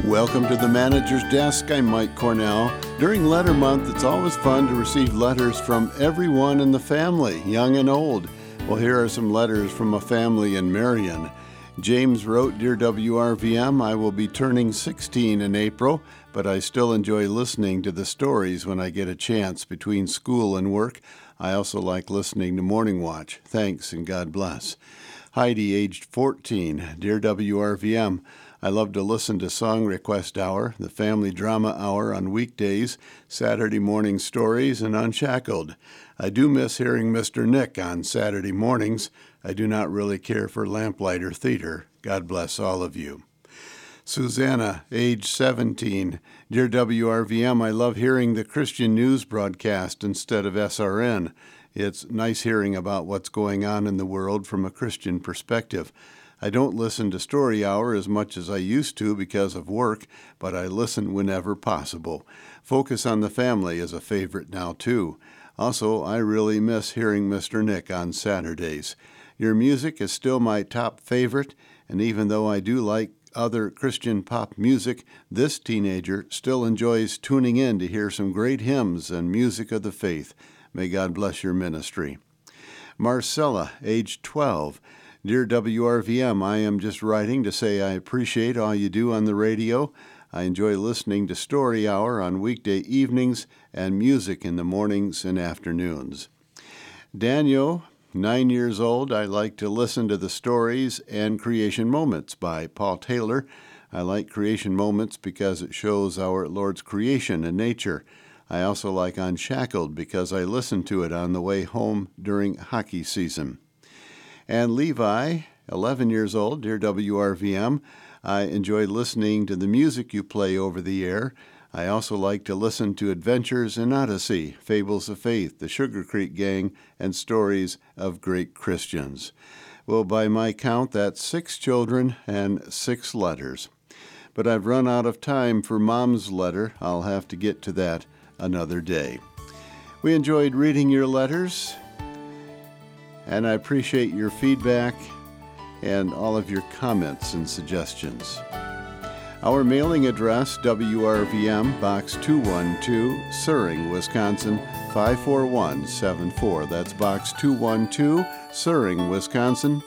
Welcome to the Manager's Desk. I'm Mike Cornell. During Letter Month, it's always fun to receive letters from everyone in the family, young and old. Well, here are some letters from a family in Marion. James wrote, "Dear WRVM, I will be turning 16 in April, but I still enjoy listening to the stories when I get a chance between school and work. I also like listening to Morning Watch. Thanks and God bless." Heidi, aged 14, "Dear WRVM, I love to listen to Song Request Hour, the Family Drama Hour on weekdays, Saturday morning stories, and Unshackled. I do miss hearing Mr. Nick on Saturday mornings. I do not really care for Lamplighter Theater. God bless all of you." Susanna, age 17, "Dear WRVM, I love hearing the Christian news broadcast instead of SRN. It's nice hearing about what's going on in the world from a Christian perspective. I don't listen to Story Hour as much as I used to because of work, but I listen whenever possible. Focus on the Family is a favorite now, too. Also, I really miss hearing Mr. Nick on Saturdays. Your music is still my top favorite, and even though I do like other Christian pop music, this teenager still enjoys tuning in to hear some great hymns and music of the faith. May God bless your ministry." Marcella, age 12, "Dear WRVM, I am just writing to say I appreciate all you do on the radio. I enjoy listening to Story Hour on weekday evenings and music in the mornings and afternoons." Daniel, 9 years old, "I like to listen to the stories and Creation Moments by Paul Taylor. I like Creation Moments because it shows our Lord's creation and nature. I also like Unshackled because I listen to it on the way home during hockey season." And Levi, 11 years old, "Dear WRVM, I enjoy listening to the music you play over the air. I also like to listen to Adventures in Odyssey, Fables of Faith, the Sugar Creek Gang, and stories of great Christians." Well, by my count, that's 6 children and 6 letters. But I've run out of time for Mom's letter. I'll have to get to that another day. We enjoyed reading your letters, and I appreciate your feedback and all of your comments and suggestions. Our mailing address, WRVM, Box 212, Suring, Wisconsin, 54174. That's Box 212, Suring, Wisconsin,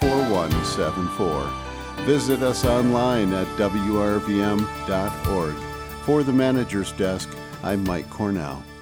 54174. Visit us online at WRVM.org. For the Manager's Desk, I'm Mike Cornell.